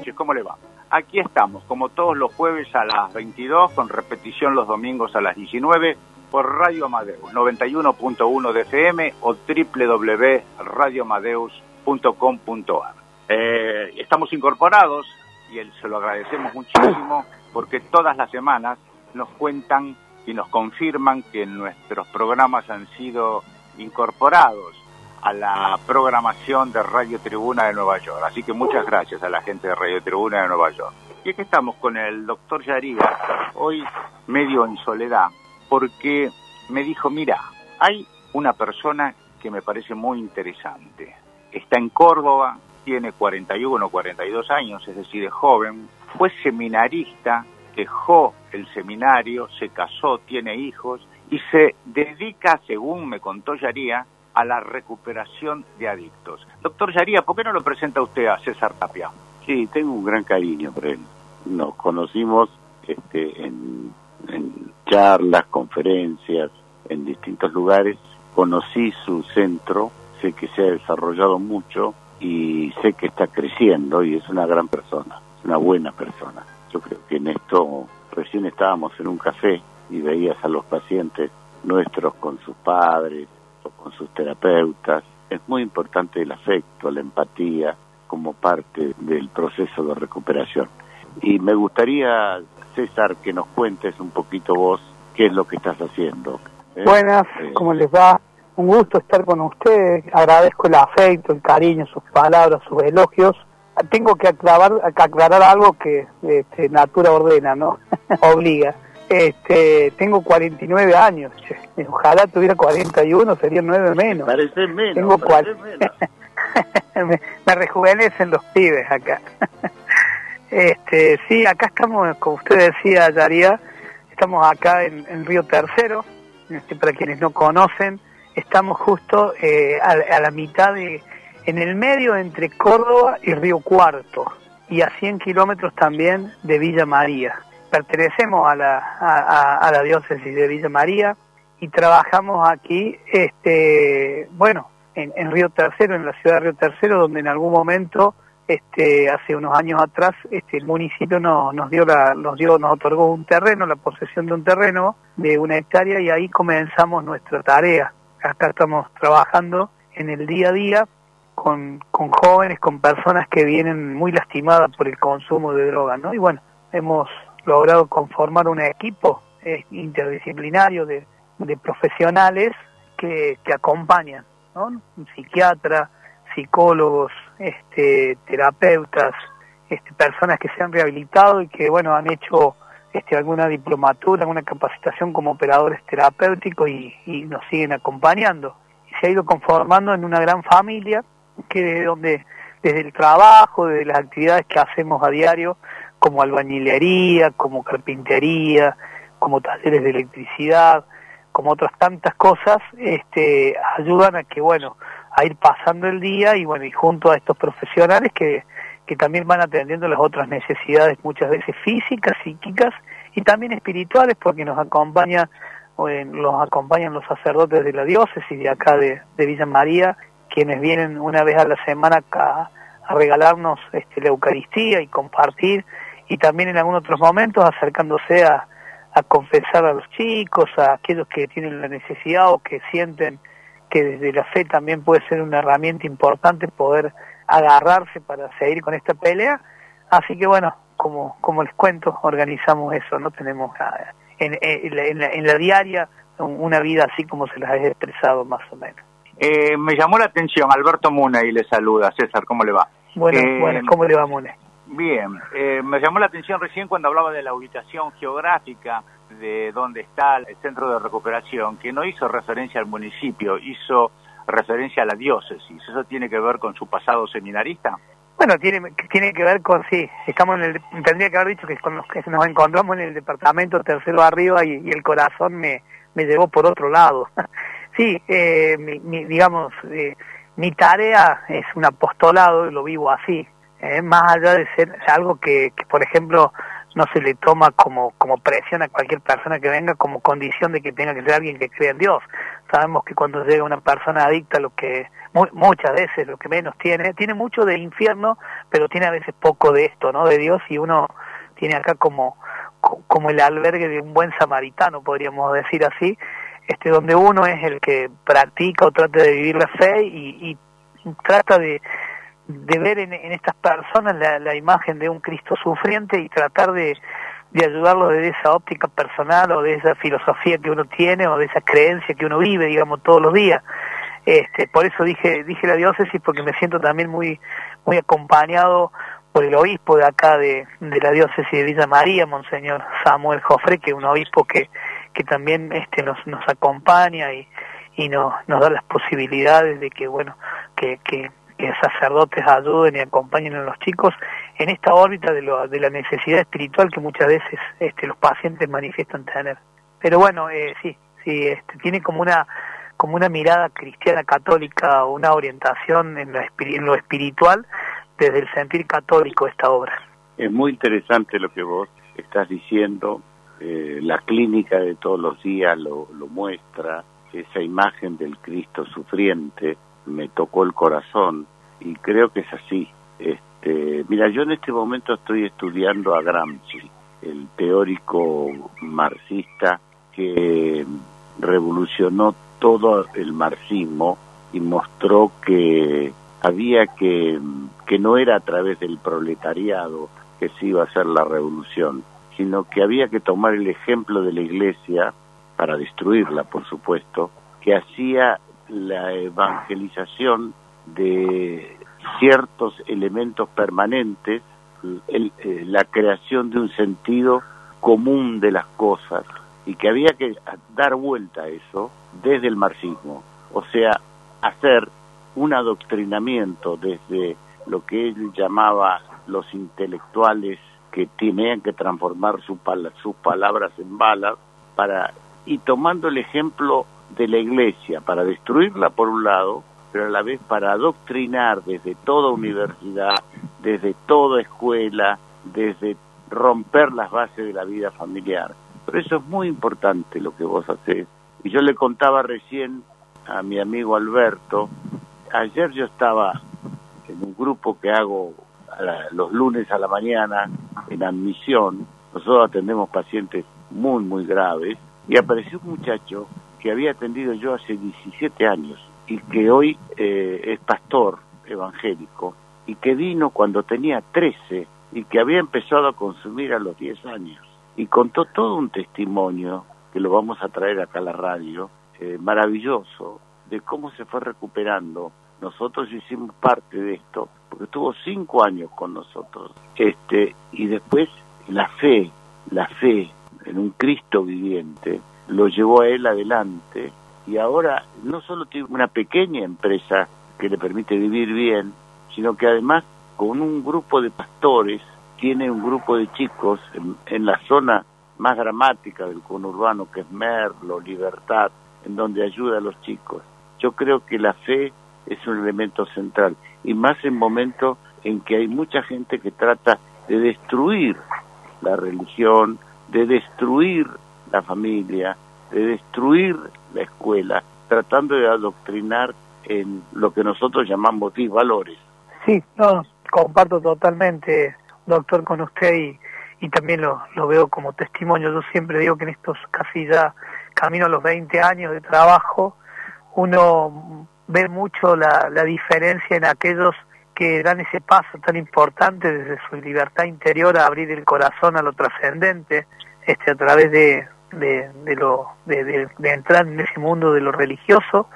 noches, ¿cómo le va? Aquí estamos, como todos los jueves a las 22, con repetición los domingos a las 19, por Radio Amadeus, 91.1 de FM o www.radioamadeus.com.ar. Estamos incorporados y se lo agradecemos muchísimo porque todas las semanas nos cuentan y nos confirman que nuestros programas han sido incorporados a la programación de Radio Tribuna de Nueva York. Así que muchas gracias a la gente de Radio Tribuna de Nueva York. Y aquí estamos con el doctor Yaría, hoy medio en soledad, porque me dijo, mira, hay una persona que me parece muy interesante. Está en Córdoba, tiene 41, 42 años, es decir, es joven, fue seminarista, dejó el seminario, se casó, tiene hijos y se dedica, según me contó Yaría, a la recuperación de adictos. Doctor Yaría, ¿por qué no lo presenta usted a César Tapia? Sí, tengo un gran cariño por él. Nos conocimos en charlas, conferencias, en distintos lugares. Conocí su centro, sé que se ha desarrollado mucho y sé que está creciendo y es una gran persona, es una buena persona. Yo creo que en esto recién estábamos en un café y veías a los pacientes nuestros con sus padres, con sus terapeutas. Es muy importante el afecto, la empatía como parte del proceso de recuperación. Y me gustaría, César, que nos cuentes un poquito vos qué es lo que estás haciendo. Buenas, ¿cómo les va? Un gusto estar con ustedes. Agradezco el afecto, el cariño, sus palabras, sus elogios. Tengo que aclarar algo que natura ordena, ¿no? Obliga. Tengo 49 años, ojalá tuviera 41, sería 9 menos. Parece menos. Tengo me rejuvenecen los pibes acá. Sí, acá estamos, como usted decía, Yaría, estamos acá en Río Tercero, para quienes no conocen, estamos justo a la mitad en el medio entre Córdoba y Río Cuarto, y a 100 kilómetros también de Villa María. Pertenecemos a la diócesis de Villa María y trabajamos aquí, en Río Tercero, en la ciudad de Río Tercero, donde en algún momento, hace unos años atrás, el municipio nos otorgó un terreno, la posesión de un terreno de 1 hectárea, y ahí comenzamos nuestra tarea. Acá estamos trabajando en el día a día con jóvenes, con personas que vienen muy lastimadas por el consumo de drogas, ¿no? Y bueno, hemos logrado conformar un equipo interdisciplinario de profesionales que acompañan, ¿no? Un psiquiatra, psicólogos, terapeutas, personas que se han rehabilitado y que, bueno, han hecho alguna diplomatura, alguna capacitación como operadores terapéuticos y nos siguen acompañando. Y se ha ido conformando en una gran familia que donde desde el trabajo, desde las actividades que hacemos a diario, como albañilería, como carpintería, como talleres de electricidad, como otras tantas cosas, ayudan a que, bueno, a ir pasando el día y junto a estos profesionales que también van atendiendo las otras necesidades, muchas veces físicas, psíquicas y también espirituales, porque los acompañan los sacerdotes de la diócesis de acá de Villa María, quienes vienen una vez a la semana acá a regalarnos la Eucaristía y compartir, y también en algunos otros momentos acercándose a confesar a los chicos, a aquellos que tienen la necesidad o que sienten que desde la fe también puede ser una herramienta importante poder agarrarse para seguir con esta pelea. Así que bueno, como les cuento, organizamos eso, ¿no? Tenemos en la diaria una vida así como se las he expresado más o menos. Me llamó la atención, Alberto Muney le saluda. César, ¿cómo le va? Bueno, ¿cómo le va, Muney? Bien, me llamó la atención recién cuando hablaba de la ubicación geográfica de dónde está el centro de recuperación, que no hizo referencia al municipio, hizo referencia a la diócesis. ¿Eso tiene que ver con su pasado seminarista? Bueno, tiene que ver con, sí, tendría que haber dicho que con los que nos encontramos en el departamento tercero arriba y el corazón me llevó por otro lado. Sí, mi tarea es un apostolado y lo vivo así. Más allá de ser algo que, por ejemplo, no se le toma como presión a cualquier persona que venga como condición de que tenga que ser alguien que crea en Dios. Sabemos que cuando llega una persona adicta, lo que muchas veces lo que menos tiene mucho del infierno, pero tiene a veces poco de esto, ¿no? De Dios, y uno tiene acá como el albergue de un buen samaritano, podríamos decir así, donde uno es el que practica o trata de vivir la fe y trata de ver en estas personas la imagen de un Cristo sufriente y tratar de ayudarlo desde esa óptica personal o de esa filosofía que uno tiene o de esa creencia que uno vive, digamos, todos los días. Por eso dije la diócesis, porque me siento también muy acompañado por el obispo de acá de la diócesis de Villa María, Monseñor Samuel Jofré, que es un obispo que también nos acompaña y nos da las posibilidades de que sacerdotes ayuden y acompañen a los chicos en esta órbita de la necesidad espiritual que muchas veces los pacientes manifiestan tener. Pero bueno, sí, tiene como una mirada cristiana católica, una orientación en lo espiritual desde el sentir católico esta obra. Es muy interesante lo que vos estás diciendo. La clínica de todos los días lo muestra, esa imagen del Cristo sufriente me tocó el corazón y creo que es así. Mira, yo en este momento estoy estudiando a Gramsci, el teórico marxista que revolucionó todo el marxismo y mostró que había que no era a través del proletariado que se iba a hacer la revolución, sino que había que tomar el ejemplo de la Iglesia, para destruirla, por supuesto, que hacía la evangelización de ciertos elementos permanentes, la creación de un sentido común de las cosas, y que había que dar vuelta a eso desde el marxismo, o sea, hacer un adoctrinamiento desde lo que él llamaba los intelectuales que tenían que transformar sus palabras en balas, y tomando el ejemplo de la Iglesia para destruirla por un lado, pero a la vez para adoctrinar desde toda universidad, desde toda escuela, desde romper las bases de la vida familiar. Por eso es muy importante lo que vos hacés. Y yo le contaba recién a mi amigo Alberto, ayer yo estaba en un grupo que hago los lunes a la mañana en admisión. Nosotros atendemos pacientes muy, muy graves, y apareció un muchacho que había atendido yo hace 17 años y que hoy es pastor evangélico y que vino cuando tenía 13 y que había empezado a consumir a los 10 años. Y contó todo un testimonio, que lo vamos a traer acá a la radio, maravilloso, de cómo se fue recuperando. Nosotros hicimos parte de esto, porque estuvo 5 años con nosotros. Y después la fe en un Cristo viviente lo llevó a él adelante, y ahora no solo tiene una pequeña empresa que le permite vivir bien, sino que además con un grupo de pastores tiene un grupo de chicos en la zona más dramática del conurbano, que es Merlo, Libertad, en donde ayuda a los chicos. Yo creo que la fe es un elemento central, y más en momentos en que hay mucha gente que trata de destruir la religión, de destruir la familia, de destruir la escuela, tratando de adoctrinar en lo que nosotros llamamos disvalores. Sí, no, comparto totalmente, doctor, con usted, y también lo veo como testimonio. Yo siempre digo que en estos casi ya camino a los 20 años de trabajo, uno ve mucho la diferencia en aquellos que dan ese paso tan importante desde su libertad interior a abrir el corazón a lo trascendente, a través de entrar en ese mundo de lo religioso,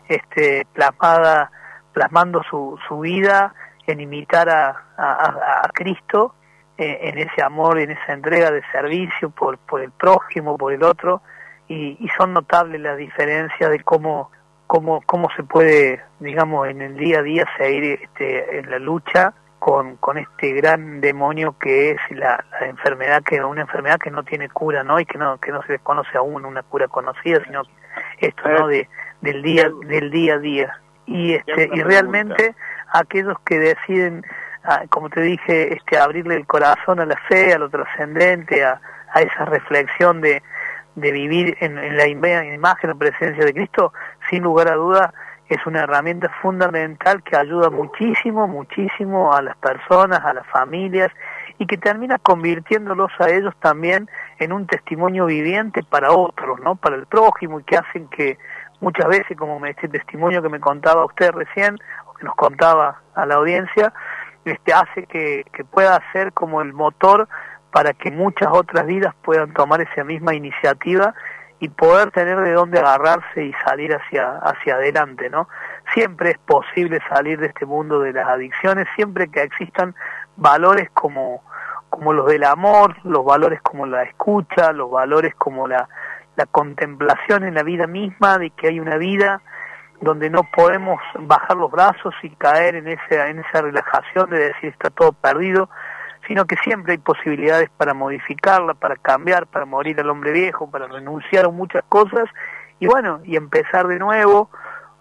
plasmando su vida en imitar a Cristo, en ese amor, en esa entrega de servicio por el prójimo, por el otro, y son notables las diferencias de cómo se puede, digamos, en el día a día seguir en la lucha con este gran demonio que es la enfermedad, que es una enfermedad que no tiene cura, ¿no? Y que no se desconoce aún una cura conocida, sino esto, ¿no? del día a día. Y realmente aquellos que deciden, como te dije, abrirle el corazón a la fe, a lo trascendente, a esa reflexión de vivir en la imagen o presencia de Cristo, sin lugar a duda es una herramienta fundamental que ayuda muchísimo, muchísimo a las personas, a las familias, y que termina convirtiéndolos a ellos también en un testimonio viviente para otros, ¿no? Para el prójimo, y que hacen que muchas veces, como este testimonio que me contaba usted recién, o que nos contaba a la audiencia, hace que pueda ser como el motor para que muchas otras vidas puedan tomar esa misma iniciativa y poder tener de dónde agarrarse y salir hacia adelante, ¿no? Siempre es posible salir de este mundo de las adicciones, siempre que existan valores como los del amor, los valores como la escucha, los valores como la contemplación en la vida misma, de que hay una vida donde no podemos bajar los brazos y caer en esa relajación de decir está todo perdido, sino que siempre hay posibilidades para modificarla, para cambiar, para morir al hombre viejo, para renunciar a muchas cosas, y bueno, y empezar de nuevo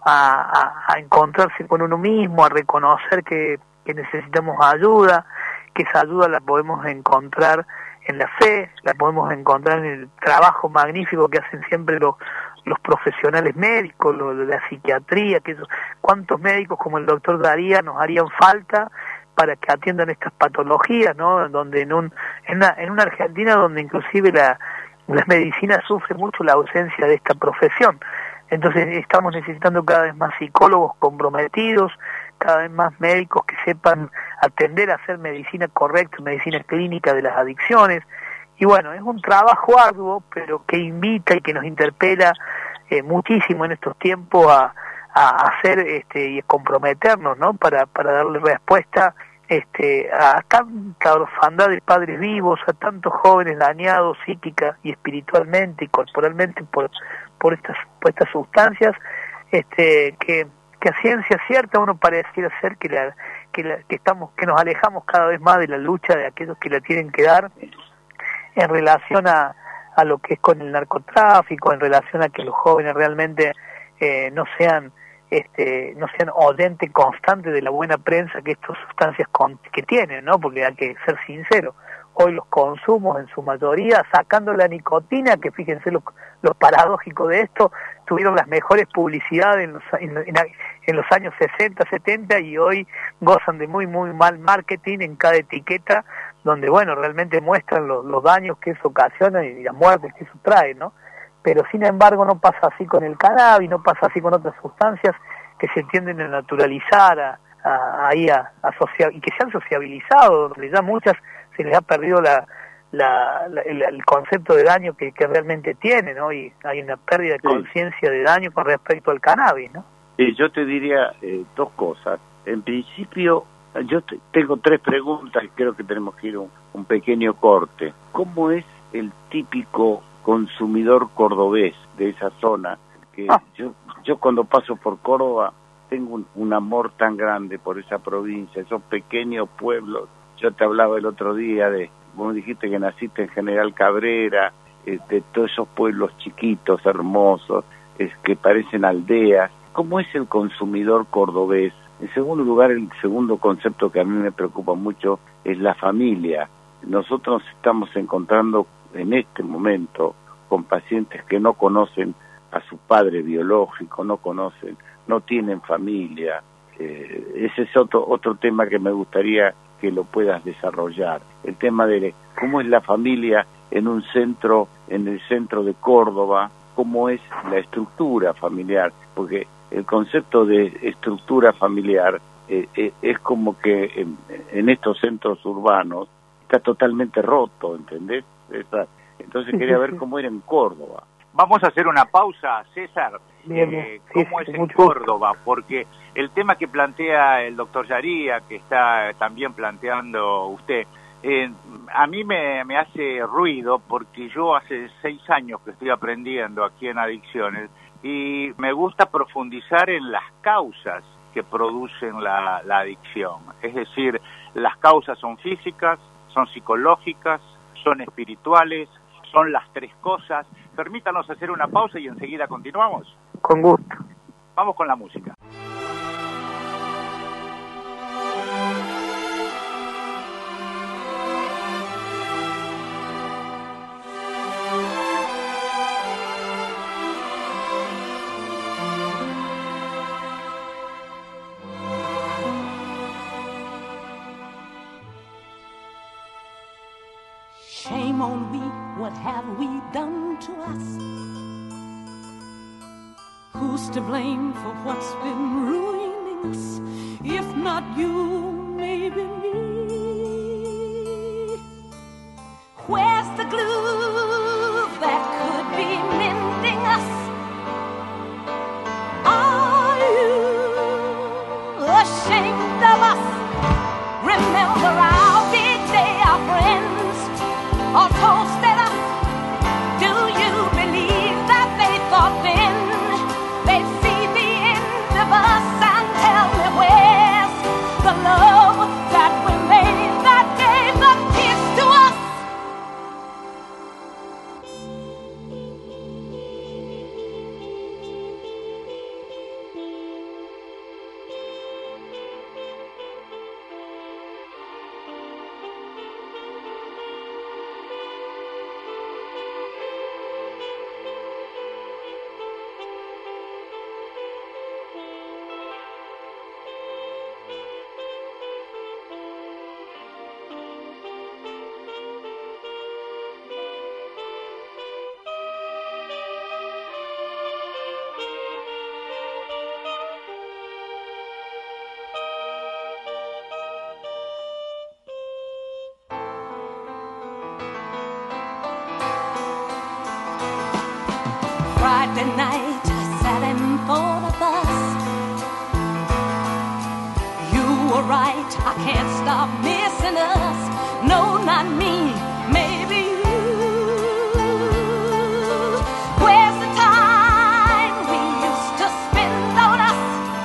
a encontrarse con uno mismo, a reconocer que necesitamos ayuda, que esa ayuda la podemos encontrar en la fe, la podemos encontrar en el trabajo magnífico que hacen siempre los profesionales médicos, de la psiquiatría, cuántos médicos como el doctor Daría nos harían falta para que atiendan estas patologías, ¿no? Donde en una Argentina donde inclusive la medicina sufre mucho la ausencia de esta profesión. Entonces estamos necesitando cada vez más psicólogos comprometidos, cada vez más médicos que sepan atender a hacer medicina correcta, medicina clínica de las adicciones. Y bueno, es un trabajo arduo, pero que invita y que nos interpela muchísimo en estos tiempos a hacer y a comprometernos, ¿no? Para darle respuesta a tanta orfandad de padres vivos, a tantos jóvenes dañados psíquica y espiritualmente y corporalmente por estas sustancias, que a ciencia cierta uno pareciera ser que nos alejamos cada vez más de la lucha de aquellos que la tienen que dar en relación a lo que es con el narcotráfico, en relación a que los jóvenes realmente no sean oyente constante de la buena prensa que estas sustancias que tienen, ¿no? Porque hay que ser sincero, hoy los consumos en su mayoría, sacando la nicotina, que fíjense lo paradójico de esto, tuvieron las mejores publicidades en los años 60, 70 y hoy gozan de muy muy mal marketing en cada etiqueta, donde bueno, realmente muestran los daños que eso ocasiona y las muertes que eso trae, ¿no? Pero sin embargo no pasa así con el cannabis, no pasa así con otras sustancias que se tienden a naturalizar, y que se han sociabilizado, donde ya muchas se les ha perdido el concepto de daño que realmente tiene, ¿no? Y hay una pérdida de conciencia de daño con respecto al cannabis, ¿no? Yo te diría dos cosas. En principio, yo tengo tres preguntas y creo que tenemos que ir a un pequeño corte. ¿Cómo es el típico consumidor cordobés de esa zona? Que yo cuando paso por Córdoba tengo un amor tan grande por esa provincia, esos pequeños pueblos. Yo te hablaba el otro día vos dijiste que naciste en General Cabrera, de todos esos pueblos chiquitos, hermosos, que parecen aldeas. ¿Cómo es el consumidor cordobés? En segundo lugar, el segundo concepto que a mí me preocupa mucho es la familia. Nosotros nos estamos encontrando en este momento con pacientes que no conocen a su padre biológico, no tienen familia. Ese es otro tema que me gustaría que lo puedas desarrollar. El tema de cómo es la familia en el centro de Córdoba, cómo es la estructura familiar, porque el concepto de estructura familiar es como que en estos centros urbanos está totalmente roto, ¿entendés? Entonces quería ver cómo era en Córdoba. Vamos a hacer una pausa, César. Bien, ¿Cómo es en Córdoba? Porque el tema que plantea el doctor Yaría, que está también planteando usted, a mí me hace ruido porque yo hace 6 años que estoy aprendiendo aquí en adicciones y me gusta profundizar en las causas que producen la adicción. Es decir, las causas son físicas, son psicológicas, son espirituales, son las tres cosas. Permítanos hacer una pausa y enseguida continuamos. Con gusto. Vamos con la música. shame on we? What have we done to us? Who's to blame for what's been ruining us? If not you, maybe me. Where's the glue that could be mending us? Are you ashamed of us? Remember our big day, our friends all toasted us. Do you believe that they thought then they'd see the end of us? And tell me, where's the love that we made that gave the kiss to us? Friday night, I sat in for the bus. You were right, I can't stop missing us. No, not me, maybe you. Where's the time we used to spend on us?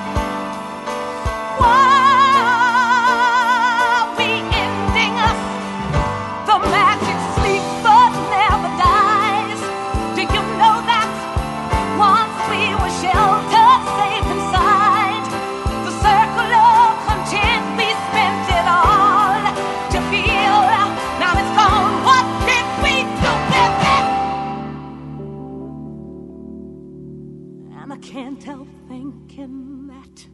Why are we ending us? The magic sleep but never dies. Do you know that? Once we were sheltered, safe inside the circle of content, we spent it all to feel. Now it's gone. What did we do with it? And I can't help thinking that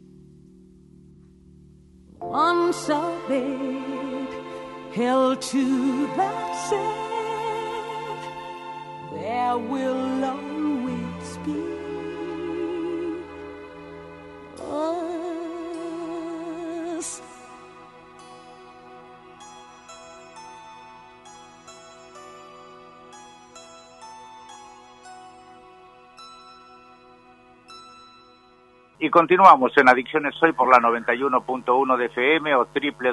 once our bed held to that said, there will always be us. Y continuamos en Adicciones Hoy por la 91.1 de FM o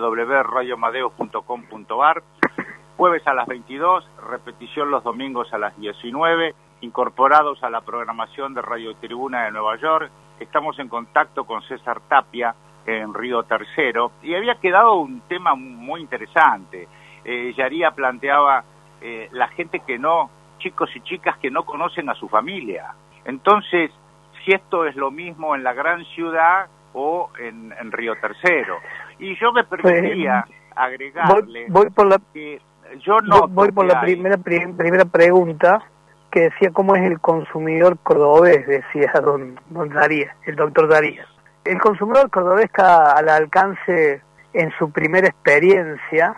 www.radioamadeus.com.ar. Jueves a las 22, repetición los domingos a las 19, incorporados a la programación de Radio Tribuna de Nueva York. Estamos en contacto con César Tapia en Río Tercero y había quedado un tema muy interesante. Yaría planteaba la gente que no, chicos y chicas que no conocen a su familia. Entonces, si esto es lo mismo en la gran ciudad o en Río Tercero. Y yo me permitiría agregarle voy por la, que yo no voy por la primera pregunta, que decía cómo es el consumidor cordobés, decía don Darías, el doctor Darías. El consumidor cordobés está al alcance en su primera experiencia,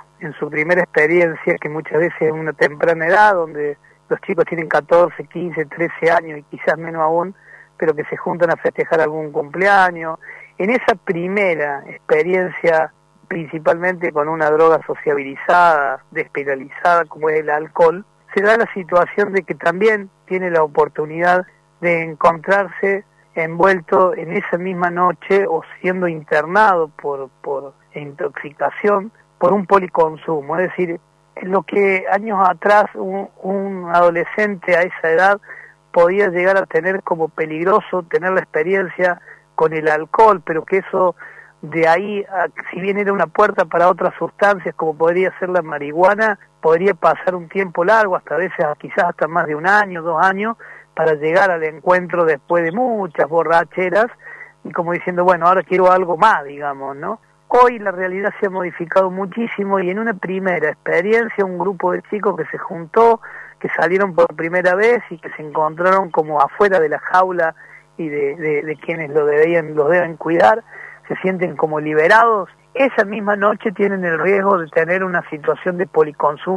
que muchas veces es una temprana edad, donde los chicos tienen 14, 15, 13 años y quizás menos aún, pero que se juntan a festejar algún cumpleaños. En esa primera experiencia, principalmente con una droga sociabilizada, despenalizada como es el alcohol, se da la situación de que también tiene la oportunidad de encontrarse envuelto en esa misma noche o siendo internado por intoxicación por un policonsumo. Es decir, en lo que años atrás un adolescente a esa edad podía llegar a tener como peligroso tener la experiencia con el alcohol, pero que eso de ahí, si bien era una puerta para otras sustancias como podría ser la marihuana, podría pasar un tiempo largo, hasta a veces quizás hasta más de 1 año, 2 años, para llegar al encuentro después de muchas borracheras y como diciendo, bueno, ahora quiero algo más, digamos, ¿no? Hoy la realidad se ha modificado muchísimo y en una primera experiencia un grupo de chicos que se juntó, que salieron por primera vez y que se encontraron como afuera de la jaula y de quienes los deben cuidar, se sienten como liberados. Esa misma noche tienen el riesgo de tener una situación de policonsumo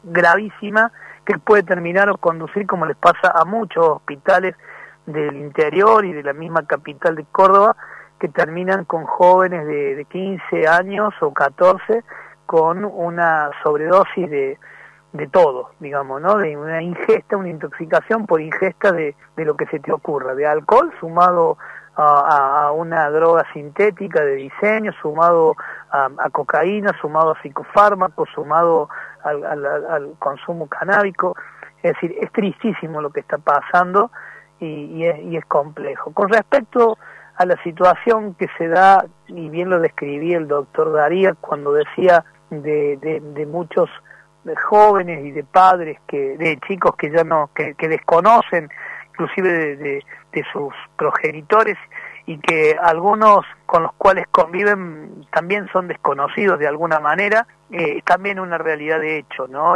gravísima que puede terminar o conducir, como les pasa a muchos hospitales del interior y de la misma capital de Córdoba, que terminan con jóvenes de 15 años o 14 con una sobredosis de todo, digamos, ¿no? De una ingesta, una intoxicación por ingesta de lo que se te ocurra, de alcohol sumado a una droga sintética de diseño, sumado a cocaína, sumado a psicofármacos, sumado al consumo canábico. Es decir, es tristísimo lo que está pasando y es complejo. Con respecto a la situación que se da, y bien lo describía el doctor Darías cuando decía de muchos de jóvenes y de padres, de chicos que ya no, que desconocen inclusive de sus progenitores, y que algunos con los cuales conviven también son desconocidos de alguna manera, también una realidad de hecho, ¿no?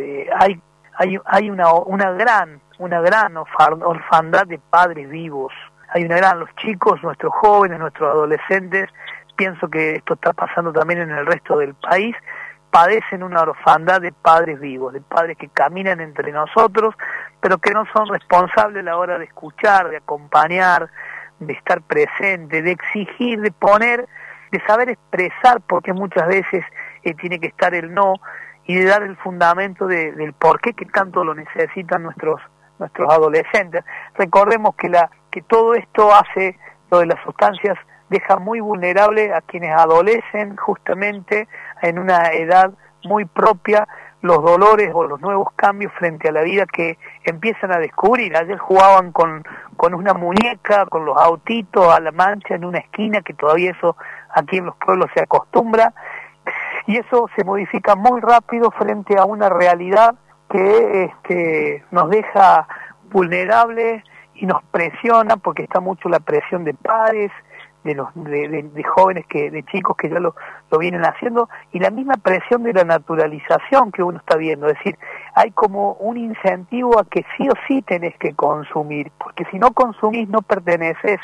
Hay una gran orfandad de padres vivos, los chicos, nuestros jóvenes, nuestros adolescentes, pienso que esto está pasando también en el resto del país, padecen una orfandad de padres vivos, de padres que caminan entre nosotros, pero que no son responsables a la hora de escuchar, de acompañar, de estar presente, de exigir, de poner, de saber expresar, porque muchas veces tiene que estar el no, y de dar el fundamento del por qué que tanto lo necesitan nuestros adolescentes. Recordemos que todo esto hace, lo de las sustancias, deja muy vulnerable a quienes adolecen justamente en una edad muy propia los dolores o los nuevos cambios frente a la vida que empiezan a descubrir. Ayer jugaban con una muñeca, con los autitos a la mancha en una esquina, que todavía eso aquí en los pueblos se acostumbra, y eso se modifica muy rápido frente a una realidad que nos deja vulnerables y nos presiona, porque está mucho la presión de padres, de jóvenes, de chicos que ya lo vienen haciendo, y la misma presión de la naturalización que uno está viendo. Es decir, hay como un incentivo a que sí o sí tenés que consumir, porque si no consumís no perteneces,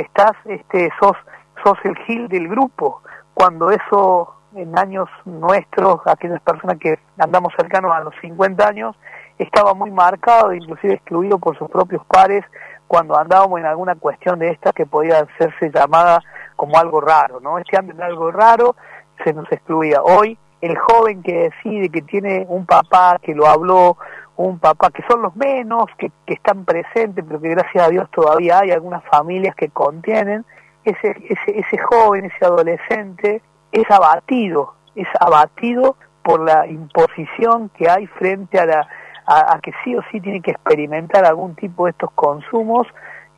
sos el gil del grupo, cuando eso en años nuestros, aquellas personas que andamos cercanos a los 50 años, estaba muy marcado, inclusive excluido por sus propios pares, cuando andábamos en alguna cuestión de esta que podía hacerse llamada como algo raro, ¿no? Ando algo raro, se nos excluía. Hoy, el joven que decide que tiene un papá que lo habló, un papá que son los menos, que están presentes, pero que gracias a Dios todavía hay algunas familias que contienen, ese joven, ese adolescente, es abatido por la imposición que hay frente a que sí o sí tiene que experimentar algún tipo de estos consumos,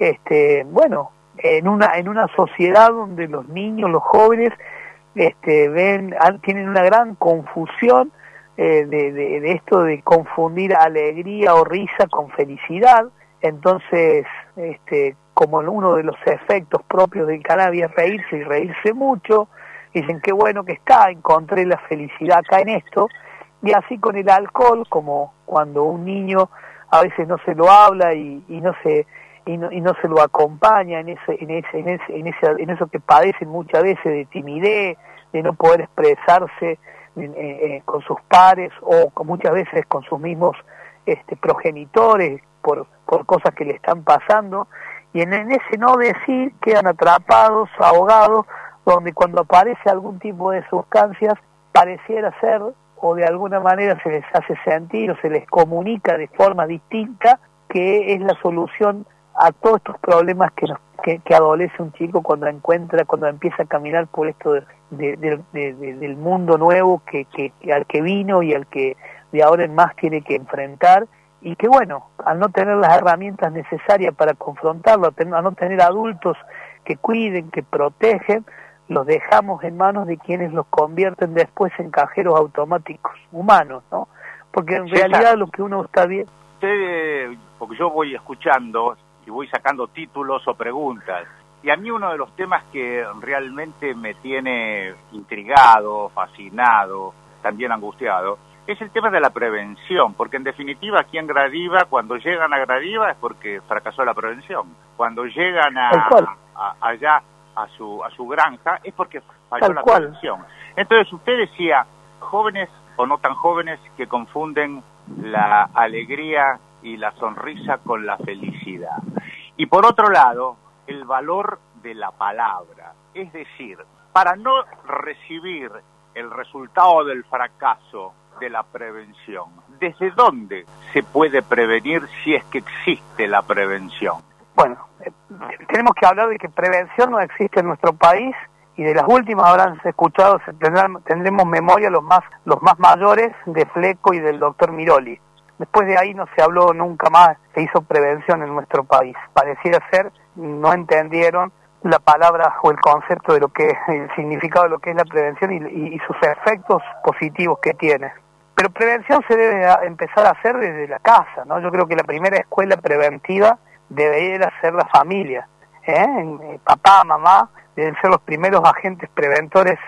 en una sociedad donde los niños, los jóvenes, tienen una gran confusión de esto de confundir alegría o risa con felicidad. Entonces, como uno de los efectos propios del cannabis es reírse y reírse mucho, dicen qué bueno que encontré la felicidad acá en esto. Y así con el alcohol, como cuando un niño a veces no se lo habla y no se lo acompaña en eso que padecen muchas veces de timidez, de no poder expresarse con sus pares o muchas veces con sus mismos progenitores por cosas que le están pasando, y en ese no decir quedan atrapados, ahogados, donde cuando aparece algún tipo de sustancias pareciera ser, o de alguna manera se les hace sentir o se les comunica de forma distinta que es la solución a todos estos problemas que adolece un chico cuando empieza a caminar por esto del mundo nuevo al que vino y al que de ahora en más tiene que enfrentar, y que bueno, al no tener las herramientas necesarias para confrontarlo, al no tener adultos que cuiden, que protegen, los dejamos en manos de quienes los convierten después en cajeros automáticos humanos, ¿no? Porque en realidad lo que uno está viendo... Porque yo voy escuchando y voy sacando títulos o preguntas, y a mí uno de los temas que realmente me tiene intrigado, fascinado, también angustiado, es el tema de la prevención, porque en definitiva aquí en Gradiva, cuando llegan a Gradiva es porque fracasó la prevención. Cuando llegan allá a su granja es porque falló la prevención. Entonces usted decía, jóvenes o no tan jóvenes que confunden la alegría y la sonrisa con la felicidad. Y por otro lado, el valor de la palabra, es decir, para no recibir el resultado del fracaso de la prevención, ¿desde dónde se puede prevenir si es que existe la prevención? Bueno, tenemos que hablar de que prevención no existe en nuestro país, y de las últimas habrán escuchado, tendremos memoria los más mayores de Fleco y del doctor Miroli. Después de ahí no se habló nunca más, se hizo prevención en nuestro país. Pareciera ser, no entendieron la palabra o el concepto de lo que es, el significado de lo que es la prevención y sus efectos positivos que tiene. Pero prevención se debe empezar a hacer desde la casa, ¿no? Yo creo que la primera escuela preventiva debería ser la familia, papá, mamá, deben ser los primeros agentes preventores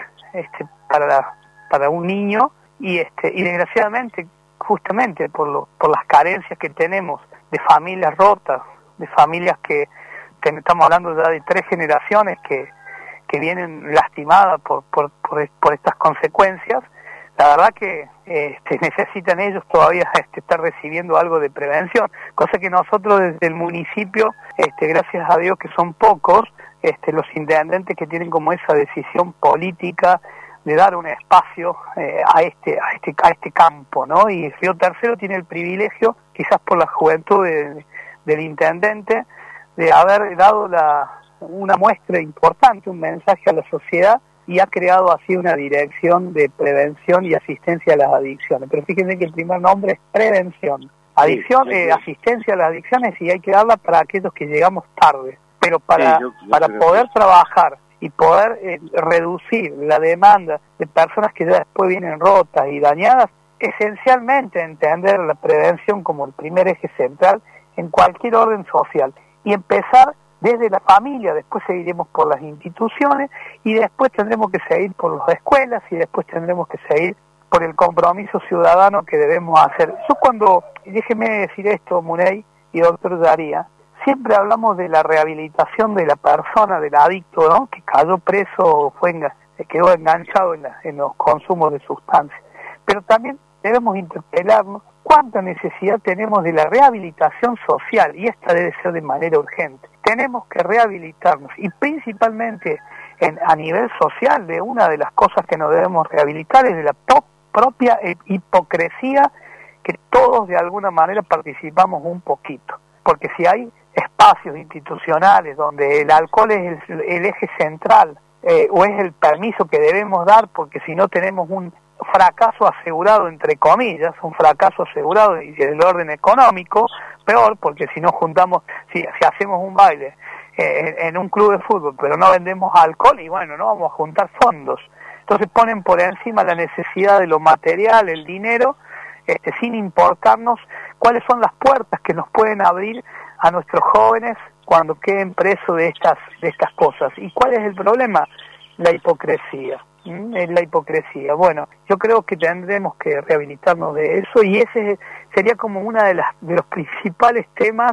para un niño, y desgraciadamente, justamente por las carencias que tenemos de familias rotas, de familias que estamos hablando ya de 3 generaciones que vienen lastimadas por estas consecuencias. La verdad que necesitan ellos todavía estar recibiendo algo de prevención, cosa que nosotros desde el municipio, gracias a Dios que son pocos, los intendentes que tienen como esa decisión política de dar un espacio a este campo, ¿no? Y Río Tercero tiene el privilegio, quizás por la juventud del intendente, de haber dado una muestra importante, un mensaje a la sociedad, y ha creado así una dirección de prevención y asistencia a las adicciones. Pero fíjense que el primer nombre es prevención. Adicción, sí. Asistencia a las adicciones, y hay que darla para aquellos que llegamos tarde. Pero para poder trabajar y poder reducir la demanda de personas que ya después vienen rotas y dañadas, esencialmente entender la prevención como el primer eje central en cualquier orden social, y empezar desde la familia, después seguiremos por las instituciones, y después tendremos que seguir por las escuelas, y después tendremos que seguir por el compromiso ciudadano que debemos hacer. Déjeme decir esto, Muney y doctor Daría, siempre hablamos de la rehabilitación de la persona, del adicto, ¿no?, que cayó preso o quedó enganchado en los consumos de sustancias. Pero también debemos interpelarnos cuánta necesidad tenemos de la rehabilitación social, y esta debe ser de manera urgente. Tenemos que rehabilitarnos, y principalmente a nivel social, de una de las cosas que nos debemos rehabilitar es de la propia hipocresía, que todos de alguna manera participamos un poquito. Porque si hay espacios institucionales donde el alcohol es el eje central, o es el permiso que debemos dar, porque si no tenemos un fracaso asegurado, entre comillas, un fracaso asegurado, y del orden económico, peor, porque si no juntamos, si hacemos un baile en un club de fútbol, pero no vendemos alcohol, y bueno, no vamos a juntar fondos. Entonces ponen por encima la necesidad de lo material, el dinero, sin importarnos cuáles son las puertas que nos pueden abrir a nuestros jóvenes cuando queden presos de estas cosas. ¿Y cuál es el problema? La hipocresía. La hipocresía. Bueno, yo creo que tendremos que rehabilitarnos de eso, y ese sería como una de los principales temas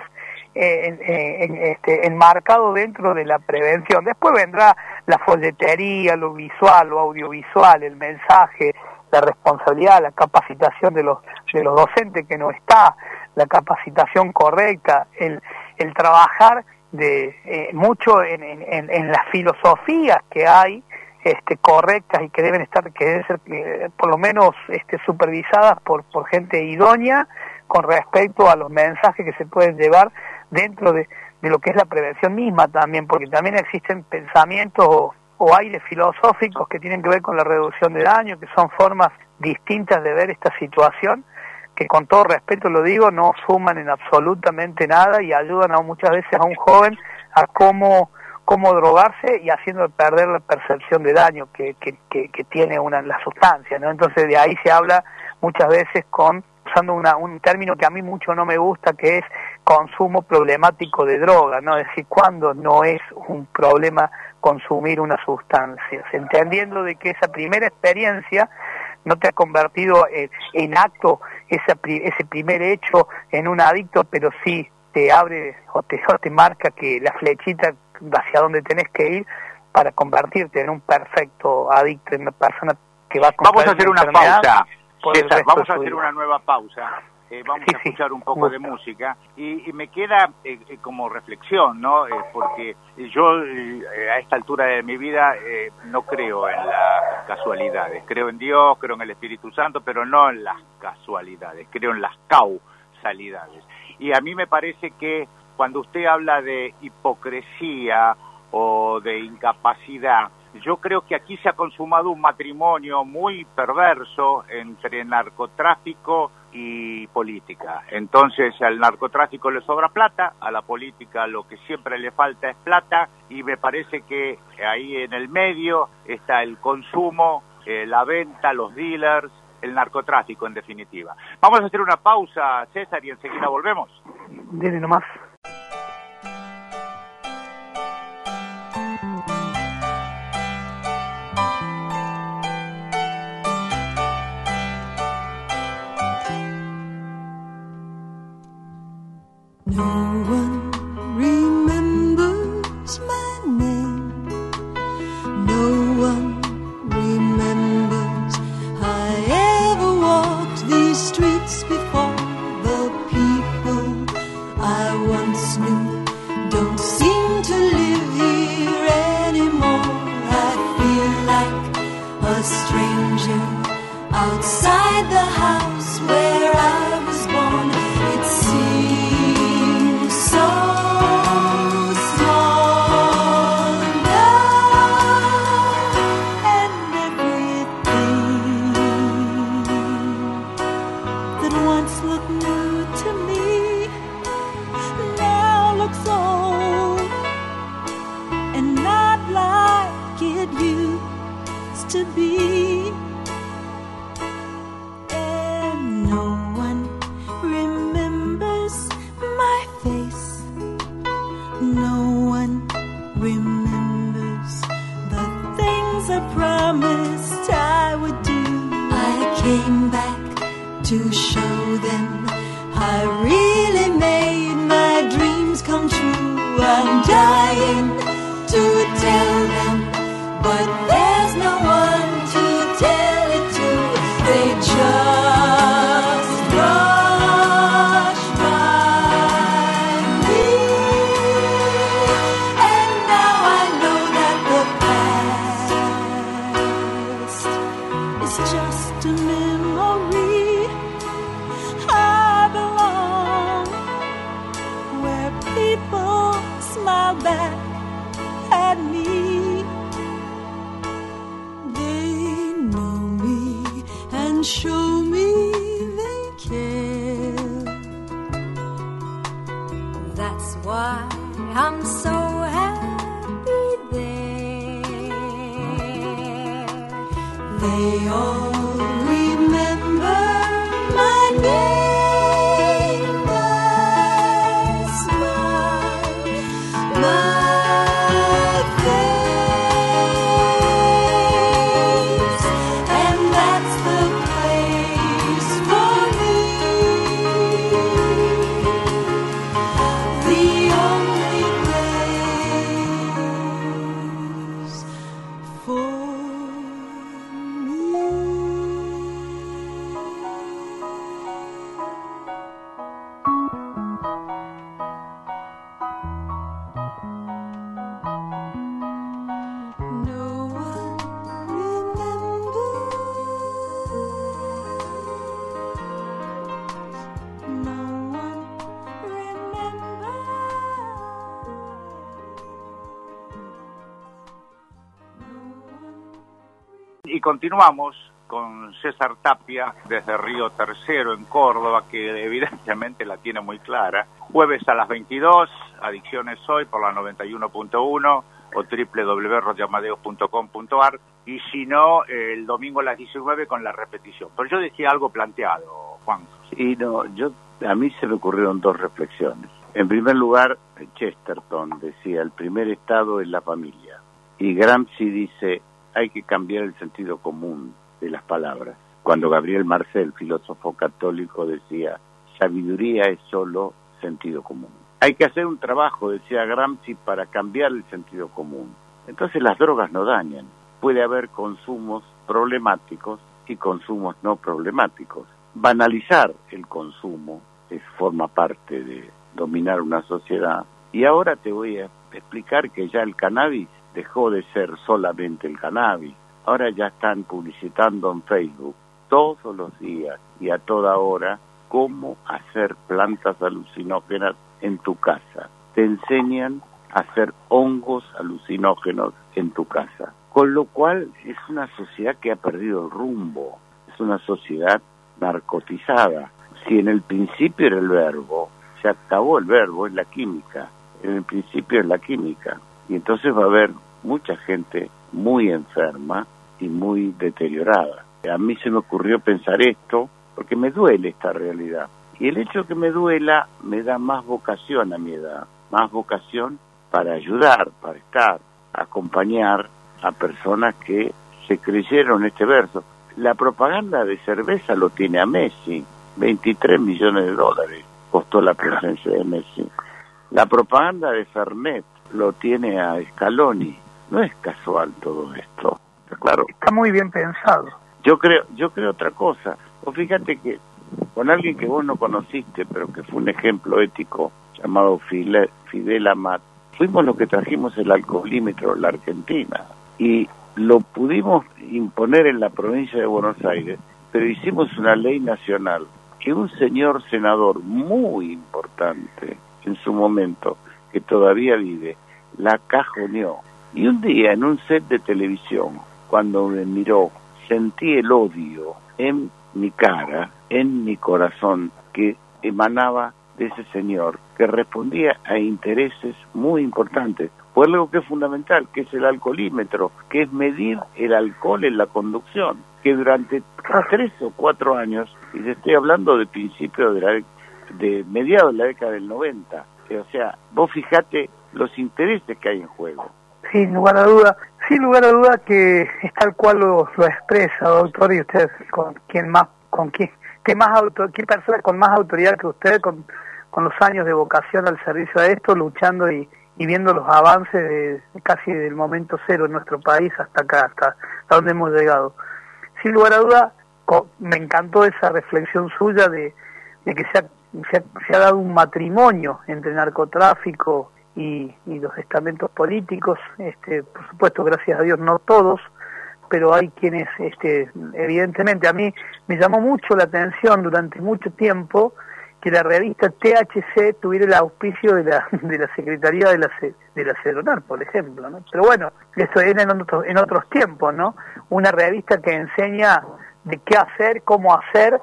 enmarcado dentro de la prevención. Después vendrá la folletería, lo visual, lo audiovisual, el mensaje, la responsabilidad, la capacitación de los docentes que no está, la capacitación correcta, el trabajar mucho en las filosofías que hay correctas y que deben ser por lo menos supervisadas por gente idónea con respecto a los mensajes que se pueden llevar dentro de lo que es la prevención misma también, porque también existen pensamientos o aires filosóficos que tienen que ver con la reducción de daño, que son formas distintas de ver esta situación, que con todo respeto lo digo, no suman en absolutamente nada y ayudan muchas veces a un joven a cómo drogarse y haciendo perder la percepción de daño que tiene la sustancia, ¿no? Entonces de ahí se habla muchas veces usando un término que a mí mucho no me gusta, que es consumo problemático de droga, ¿no? Es decir, cuando no es un problema consumir una sustancia, entendiendo de que esa primera experiencia no te ha convertido en acto ese primer hecho en un adicto, pero sí te abre o te marca que la flechita hacia donde tenés que ir para convertirte en un perfecto adicto, en una persona que va a Vamos a hacer una pausa. por el César, resto vamos de a su hacer vida. una nueva pausa. Vamos Sí, a sí, escuchar un poco gusto. de música y me queda como reflexión, ¿no? Porque yo a esta altura de mi vida no creo en las casualidades. Creo en Dios, creo en el Espíritu Santo, pero no en las casualidades. Creo en las causalidades. Y a mí me parece que cuando usted habla de hipocresía o de incapacidad, yo creo que aquí se ha consumado un matrimonio muy perverso entre narcotráfico y política. Entonces al narcotráfico le sobra plata, a la política lo que siempre le falta es plata, y me parece que ahí en el medio está el consumo, la venta, los dealers, el narcotráfico en definitiva. Vamos a hacer una pausa, César, y enseguida volvemos. Dele nomás. No one remembers my name. No one remembers I ever walked these streets before. The people I once knew don't seem to live here anymore. I feel like a stranger outside the house where I was born. It seems so small now, and everything that once looked new to me now looks old and not like it used to be. And no one remembers my face. No one remembers the things I promised I would do. I came back to show them I really made my dreams come true. I'm dying to tell them, but there's no one to tell it to. They just brush by me, and now I know that the past is just a memory. I belong where people smile back at me. They know me and show me they care. That's why I'm so happy there. They all remember my name, my smile, my face, and that's the place for me, the only place for me. No one remembers. No one remembers. Y continuamos con César Tapia desde Río Tercero en Córdoba, que evidentemente la tiene muy clara. Jueves a las 22, Adicciones Hoy por la 91.1 o www.rodiamadeos.com.ar, y si no, el domingo a las 19 con la repetición. Pero yo decía algo planteado, Juan. Y no, a mí se me ocurrieron dos reflexiones. En primer lugar, Chesterton decía, el primer estado es la familia. Y Gramsci dice, hay que cambiar el sentido común de las palabras. Cuando Gabriel Marcel, filósofo católico, decía, sabiduría es solo sentido común. Hay que hacer un trabajo, decía Gramsci, para cambiar el sentido común. Entonces las drogas no dañan. Puede haber consumos problemáticos, y consumos no problemáticos. Banalizar el consumo forma parte de dominar una sociedad. Y ahora te voy a explicar que ya el cannabis dejó de ser solamente el cannabis. Ahora ya están publicitando en Facebook todos los días y a toda hora cómo hacer plantas alucinógenas en tu casa. Te enseñan a hacer hongos alucinógenos en tu casa. Con lo cual es una sociedad que ha perdido el rumbo. Es una sociedad narcotizada. Si en el principio era el verbo, se acabó el verbo, es la química. En el principio es la química. Y entonces va a haber mucha gente muy enferma y muy deteriorada. A mí se me ocurrió pensar esto porque me duele esta realidad. Y el hecho de que me duela me da más vocación a mi edad. Más vocación para ayudar, para estar, acompañar a personas que se creyeron este verso. La propaganda de cerveza lo tiene a Messi. 23 millones de dólares costó la presencia de Messi. La propaganda de Fernet lo tiene a Scaloni. No es casual todo esto. Claro. Está muy bien pensado. Yo creo otra cosa. Vos fíjate que con alguien que vos no conociste, pero que fue un ejemplo ético, llamado Fidel Amat, fuimos los que trajimos el alcoholímetro a la Argentina y lo pudimos imponer en la provincia de Buenos Aires, pero hicimos una ley nacional que un señor senador muy importante en su momento, que todavía vive, la cajoneó. Y un día en un set de televisión, cuando me miró, sentí el odio en mi cara, en mi corazón, que emanaba de ese señor, que respondía a intereses muy importantes, por algo que es fundamental, que es el alcoholímetro, que es medir el alcohol en la conducción, que durante 3 o 4 años, y te estoy hablando de principios de mediados de la década del 90, o sea, vos fijate los intereses que hay en juego. Sin lugar a duda que es tal cual lo expresa, doctor, y usted qué persona con más autoridad que usted, con los años de vocación al servicio de esto, luchando y viendo los avances casi del momento cero en nuestro país hasta acá, hasta donde hemos llegado. Sin lugar a duda, me encantó esa reflexión suya de que se ha dado un matrimonio entre narcotráfico y los estamentos políticos. Por supuesto, gracias a Dios, no todos, pero hay quienes, evidentemente, a mí me llamó mucho la atención durante mucho tiempo que la revista THC tuviera el auspicio de la Secretaría de la CEDONAR, por ejemplo, ¿no? Pero bueno, eso era en otros tiempos, ¿no? Una revista que enseña de qué hacer, cómo hacer,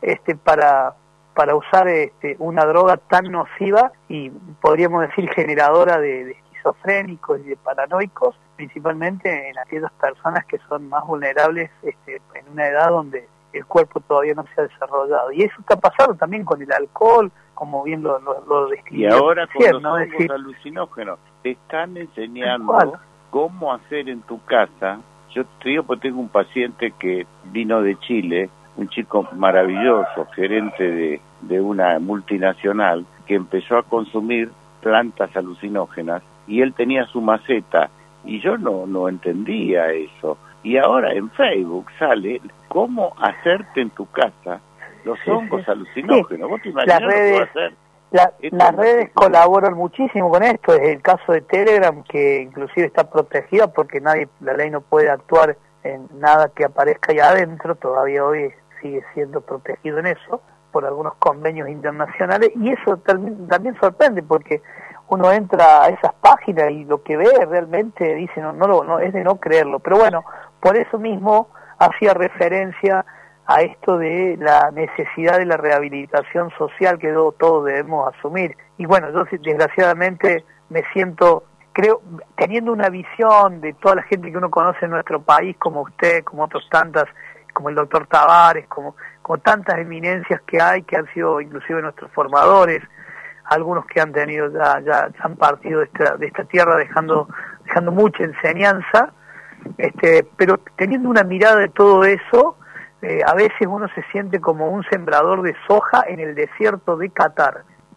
para usar una droga tan nociva y podríamos decir generadora de esquizofrénicos y de paranoicos, principalmente en aquellas personas que son más vulnerables en una edad donde el cuerpo todavía no se ha desarrollado. Y eso está pasando también con el alcohol, como bien lo describió. Y ahora con los ¿no? hongos alucinógenos, te están enseñando cómo hacer en tu casa. Yo te digo porque tengo un paciente que vino de Chile, un chico maravilloso, gerente de una multinacional, que empezó a consumir plantas alucinógenas y él tenía su maceta y yo no entendía eso. Y ahora en Facebook sale cómo hacerte en tu casa los hongos alucinógenos. ¿Vos te imaginas lo que va a hacer? Las redes colaboran muchísimo con esto. Es el caso de Telegram, que inclusive está protegida porque la ley no puede actuar en nada que aparezca ahí adentro. Todavía hoy sigue siendo protegido en eso por algunos convenios internacionales, y eso también sorprende porque uno entra a esas páginas y lo que ve realmente dice no es de no creerlo. Pero bueno, por eso mismo hacía referencia a esto de la necesidad de la rehabilitación social que todos debemos asumir. Y bueno, yo desgraciadamente me siento, creo, teniendo una visión de toda la gente que uno conoce en nuestro país, como usted, como otros tantas, como el doctor Tavares, como tantas eminencias que hay, que han sido inclusive nuestros formadores, algunos que han tenido ya han partido de esta tierra dejando mucha enseñanza, pero teniendo una mirada de todo eso, a veces uno se siente como un sembrador de soja en el desierto de Qatar.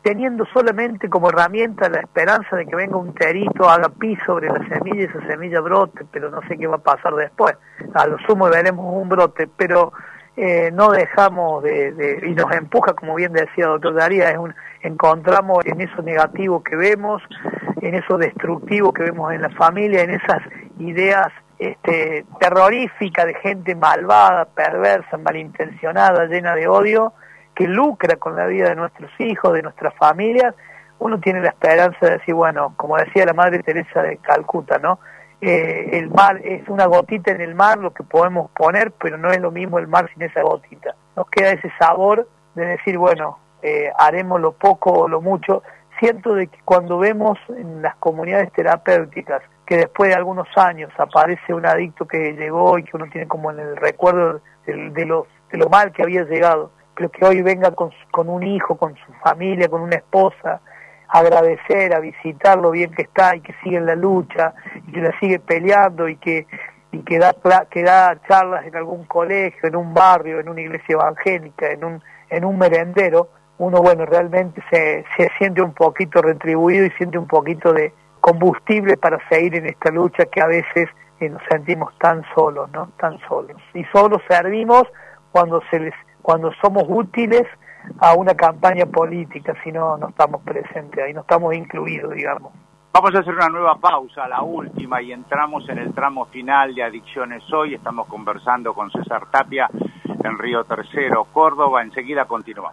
teniendo solamente como herramienta la esperanza de que venga un terito, haga pis sobre la semilla y esa semilla brote, pero no sé qué va a pasar después. A lo sumo veremos un brote, pero no dejamos y nos empuja, como bien decía doctor Daría, encontramos en eso negativo que vemos, en eso destructivo que vemos en la familia, en esas ideas terroríficas de gente malvada, perversa, malintencionada, llena de odio, que lucra con la vida de nuestros hijos, de nuestras familias. Uno tiene la esperanza de decir, bueno, como decía la Madre Teresa de Calcuta, ¿no? El mar es una gotita en el mar lo que podemos poner, pero no es lo mismo el mar sin esa gotita. Nos queda ese sabor de decir, bueno, haremos lo poco o lo mucho. Siento de que cuando vemos en las comunidades terapéuticas que después de algunos años aparece un adicto que llegó y que uno tiene como en el recuerdo de lo mal que había llegado, pero que hoy venga con un hijo, con su familia, con una esposa, a agradecer, a visitar lo bien que está y que sigue en la lucha y que la sigue peleando y que da charlas en algún colegio, en un barrio, en una iglesia evangélica, en un merendero, uno, bueno, realmente se siente un poquito retribuido y siente un poquito de combustible para seguir en esta lucha que a veces nos sentimos tan solos, ¿no? Tan solos. Y solo servimos cuando somos útiles a una campaña política, si no, no estamos presentes ahí, no estamos incluidos, digamos. Vamos a hacer una nueva pausa, la última, y entramos en el tramo final de Adicciones Hoy. Estamos conversando con César Tapia en Río Tercero, Córdoba. Enseguida continuamos.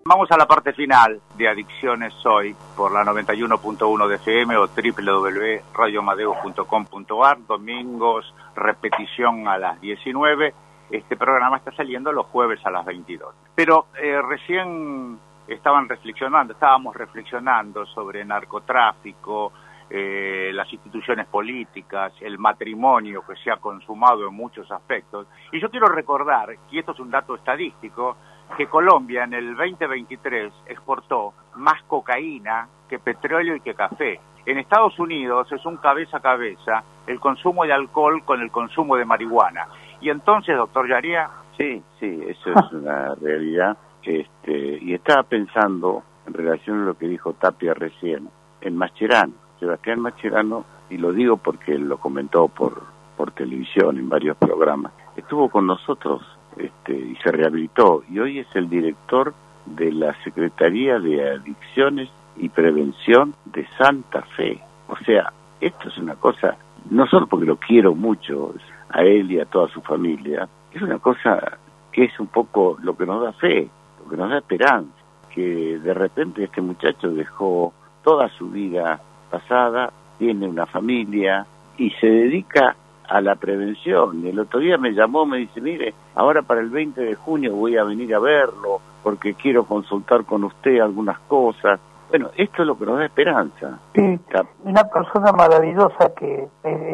Vamos a la parte final de Adicciones Hoy por la 91.1 de FM o www.radioamadeus.com.ar, domingos, repetición a las 19. Este programa está saliendo los jueves a las 22. Pero recién estábamos reflexionando sobre narcotráfico, las instituciones políticas, el matrimonio que se ha consumado en muchos aspectos. Y yo quiero recordar, y esto es un dato estadístico, que Colombia en el 2023 exportó más cocaína que petróleo y que café. En Estados Unidos es un cabeza a cabeza el consumo de alcohol con el consumo de marihuana. Y entonces, doctor Yaría... Sí, eso es una realidad. Y estaba pensando, en relación a lo que dijo Tapia recién, en Mascherano, Sebastián Mascherano, y lo digo porque él lo comentó por televisión en varios programas, estuvo con nosotros y se rehabilitó, y hoy es el director de la Secretaría de Adicciones y Prevención de Santa Fe. O sea, esto es una cosa, no solo porque lo quiero mucho a él y a toda su familia, es una cosa que es un poco lo que nos da fe, lo que nos da esperanza, que de repente este muchacho dejó toda su vida pasada, tiene una familia y se dedica a la prevención. El otro día me llamó, me dice, mire, ahora para el 20 de junio voy a venir a verlo porque quiero consultar con usted algunas cosas. Bueno, esto es lo que nos da esperanza. Sí, una persona maravillosa que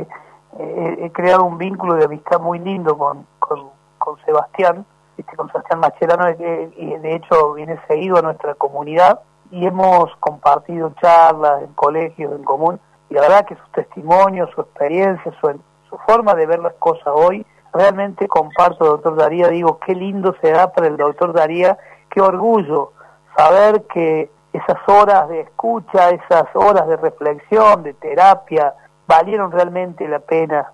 he creado un vínculo de amistad muy lindo con Sebastián, con Sebastián Mascherano, y de hecho viene seguido a nuestra comunidad y hemos compartido charlas en colegios en común, y la verdad que sus testimonios, su experiencia, su forma de ver las cosas hoy, realmente comparto, doctor Daría, digo, qué lindo será para el doctor Daría, qué orgullo saber que esas horas de escucha, esas horas de reflexión, de terapia, valieron realmente la pena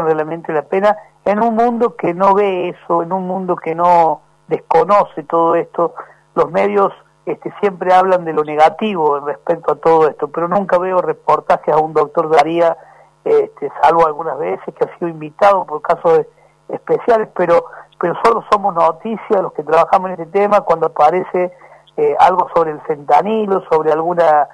en un mundo que no ve eso, en un mundo que no desconoce todo esto. Los medios siempre hablan de lo negativo respecto a todo esto, pero nunca veo reportajes a un doctor Daría, salvo algunas veces que ha sido invitado por casos especiales, pero solo somos noticias los que trabajamos en este tema cuando aparece algo sobre el fentanilo, sobre alguna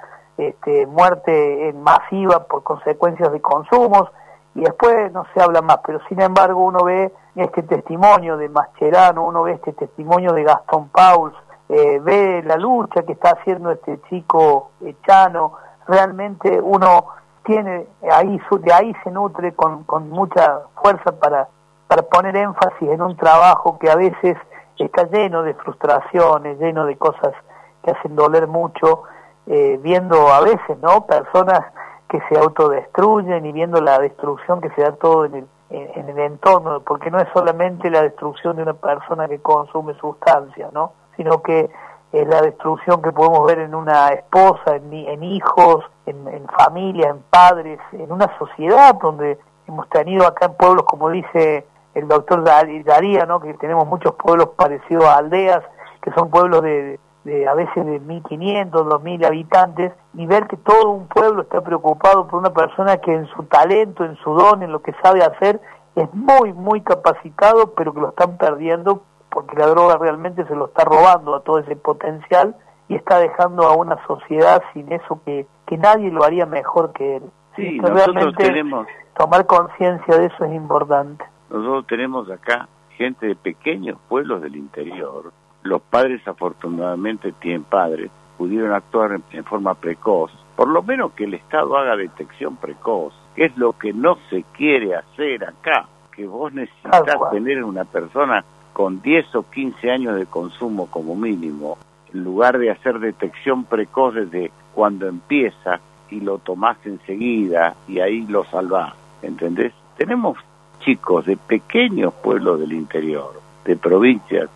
muerte masiva por consecuencias de consumos, y después no se habla más. Pero sin embargo uno ve este testimonio de Mascherano, uno ve este testimonio de Gastón Pauls, ve la lucha que está haciendo este chico Chano. Realmente uno tiene ahí, de ahí se nutre con mucha fuerza para poner énfasis en un trabajo que a veces está lleno de frustraciones, lleno de cosas que hacen doler mucho, viendo a veces, ¿no?, personas que se autodestruyen y viendo la destrucción que se da todo en el entorno, porque no es solamente la destrucción de una persona que consume sustancias, ¿no?, sino que es la destrucción que podemos ver en una esposa, en hijos, en familia, en padres, en una sociedad donde hemos tenido acá en pueblos, como dice el doctor Daría, ¿no?, que tenemos muchos pueblos parecidos a aldeas, que son pueblos de a veces de 1.500, 2.000 habitantes, y ver que todo un pueblo está preocupado por una persona que en su talento, en su don, en lo que sabe hacer, es muy, muy capacitado, pero que lo están perdiendo porque la droga realmente se lo está robando a todo ese potencial y está dejando a una sociedad sin eso que nadie lo haría mejor que él. Sí, nosotros tenemos... Tomar conciencia de eso es importante. Nosotros tenemos acá gente de pequeños pueblos del interior. Los padres, afortunadamente, tienen padres, pudieron actuar en forma precoz. Por lo menos que el Estado haga detección precoz, que es lo que no se quiere hacer acá. Que vos necesitas tener una persona con 10 o 15 años de consumo como mínimo, en lugar de hacer detección precoz desde cuando empieza y lo tomás enseguida y ahí lo salvás, ¿entendés? Tenemos chicos de pequeños pueblos del interior, de provincias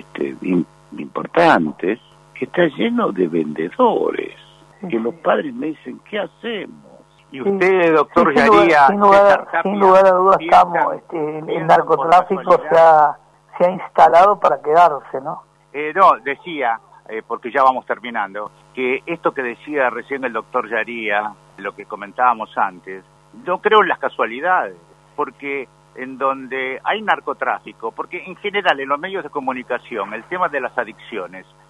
importantes, que está lleno de vendedores, que los padres me dicen, ¿qué hacemos? Y usted, doctor Yaría, sin lugar a dudas, el narcotráfico se ha instalado para quedarse, ¿no? No, decía, porque ya vamos terminando, que esto que decía recién el doctor Yaría, lo que comentábamos antes, no creo en las casualidades, porque en donde hay narcotráfico, porque en general en los medios de comunicación el tema de las adicciones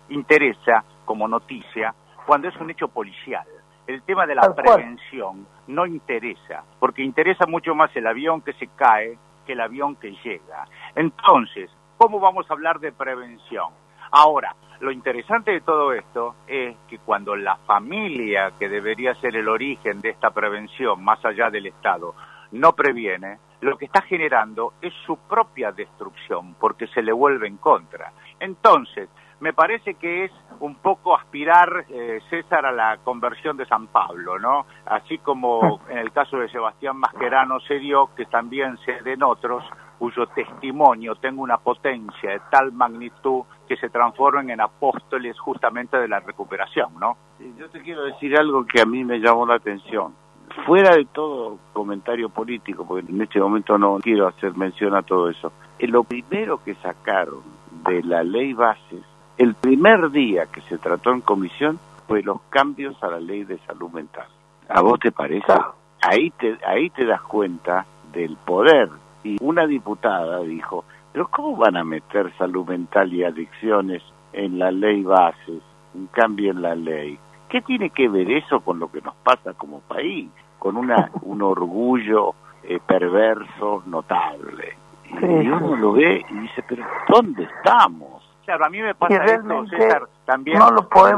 interesa como noticia cuando es un hecho policial. El tema de la prevención no interesa, porque interesa mucho más el avión que se cae que el avión que llega. Entonces, ¿cómo vamos a hablar de prevención? Ahora, lo interesante de todo esto es que cuando la familia, que debería ser el origen de esta prevención, más allá del Estado, no previene, lo que está generando es su propia destrucción, porque se le vuelve en contra. Entonces, me parece que es un poco aspirar, César, a la conversión de San Pablo, ¿no? Así como en el caso de Sebastián Mascherano se dio, que también se den otros cuyo testimonio tenga una potencia de tal magnitud que se transformen en apóstoles justamente de la recuperación, ¿no? Yo te quiero decir algo que a mí me llamó la atención. Fuera de todo comentario político, porque en este momento no quiero hacer mención a todo eso, lo primero que sacaron de la ley bases, el primer día que se trató en comisión, fue los cambios a la ley de salud mental. ¿A vos te parece? Ahí te das cuenta del poder. Y una diputada dijo, pero ¿cómo van a meter salud mental y adicciones en la ley bases? Un cambio en la ley. ¿Qué tiene que ver eso con lo que nos pasa como país? Con un orgullo perverso notable. Y uno lo ve y dice, pero ¿dónde estamos? Claro, a mí me pasa esto, César, también. No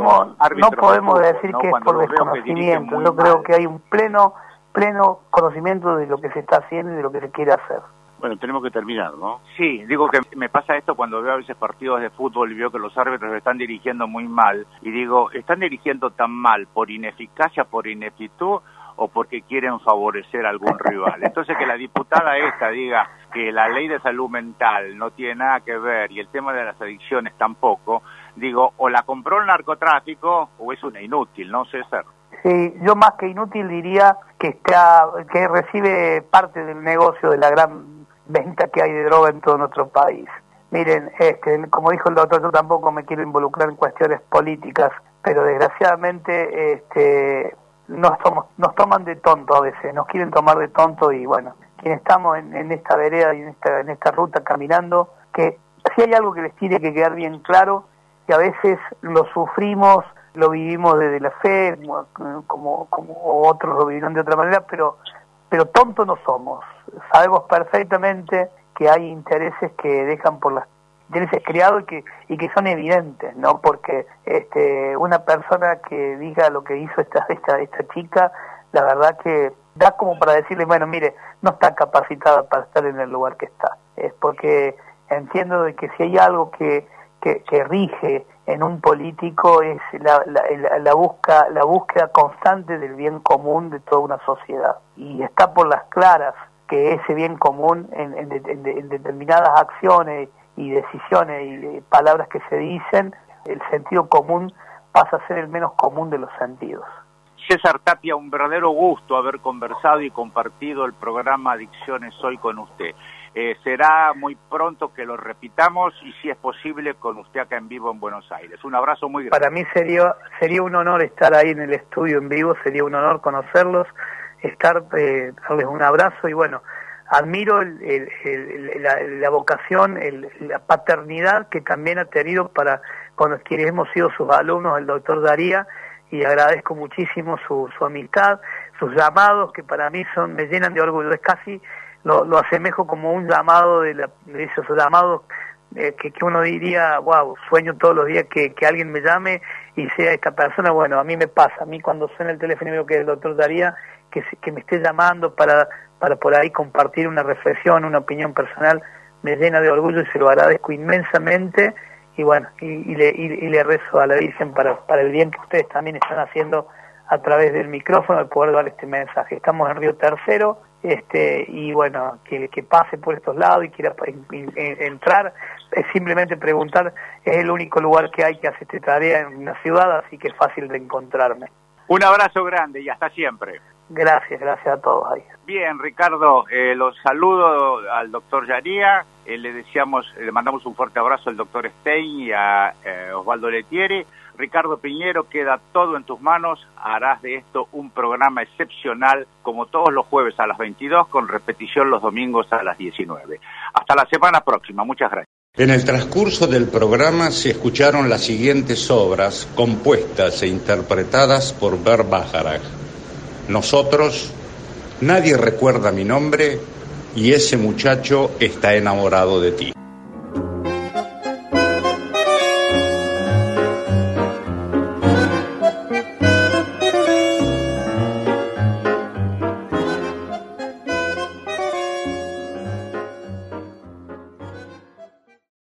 podemos decir que es por desconocimiento. Yo creo que hay un pleno conocimiento de lo que se está haciendo y de lo que se quiere hacer. Bueno, tenemos que terminar, ¿no? Sí, digo que me pasa esto cuando veo a veces partidos de fútbol y veo que los árbitros están dirigiendo muy mal. Y digo, ¿están dirigiendo tan mal por ineficacia, por ineptitud o porque quieren favorecer a algún rival? Entonces que la diputada esta diga que la ley de salud mental no tiene nada que ver y el tema de las adicciones tampoco, digo, o la compró el narcotráfico o es una inútil, ¿no, César? Sí, yo más que inútil diría que recibe parte del negocio de la gran venta que hay de droga en todo nuestro país. Miren, como dijo el doctor, yo tampoco me quiero involucrar en cuestiones políticas, pero desgraciadamente nos toman de tonto a veces, nos quieren tomar de tonto y bueno, quienes estamos en esta vereda y en esta ruta caminando, que si hay algo que les tiene que quedar bien claro, que a veces lo sufrimos, lo vivimos desde la fe, como otros lo vivieron de otra manera, pero tontos no somos. Sabemos perfectamente que hay intereses que dejan por las intereses creados y que son evidentes, ¿no? Porque una persona que diga lo que hizo esta chica, la verdad que da como para decirle, bueno, mire, no está capacitada para estar en el lugar que está. Es porque entiendo de que si hay algo que rige en un político es la búsqueda constante del bien común de toda una sociedad. Y está por las claras que ese bien común en determinadas acciones y decisiones y palabras que se dicen, el sentido común pasa a ser el menos común de los sentidos. César Tapia, un verdadero gusto haber conversado y compartido el programa Adicciones Hoy con usted. Será muy pronto que lo repitamos y si es posible con usted acá en vivo en Buenos Aires. Un abrazo muy grande. Para mí sería un honor estar ahí en el estudio en vivo, sería un honor conocerlos, darles un abrazo y bueno, admiro la vocación, la paternidad que también ha tenido con quienes hemos sido sus alumnos, el doctor Daría, y agradezco muchísimo su amistad, sus llamados que para mí me llenan de orgullo, es casi lo asemejo como un llamado de esos llamados que uno diría, wow, sueño todos los días que alguien me llame y sea esta persona. Bueno, a mí me pasa, a mí cuando suena el teléfono y veo que es el doctor Daría, que me esté llamando para por ahí compartir una reflexión, una opinión personal, me llena de orgullo y se lo agradezco inmensamente y bueno, y le rezo a la Virgen para el bien que ustedes también están haciendo a través del micrófono, al poder dar este mensaje. Estamos en Río Tercero, y bueno, que pase por estos lados y quiera entrar, es simplemente preguntar, es el único lugar que hay que hacer esta tarea en una ciudad, así que es fácil de encontrarme. Un abrazo grande y hasta siempre. Gracias a todos ahí. Bien, Ricardo, los saludo al doctor Daría, le mandamos un fuerte abrazo al doctor Stein y a Osvaldo Lettieri. Ricardo Piñero, queda todo en tus manos, harás de esto un programa excepcional como todos los jueves a las 22 con repetición los domingos a las 19. Hasta la semana próxima, muchas gracias. En el transcurso del programa se escucharon las siguientes obras compuestas e interpretadas por Bert Bacharach. Nosotros, Nadie recuerda mi nombre y Ese muchacho está enamorado de ti.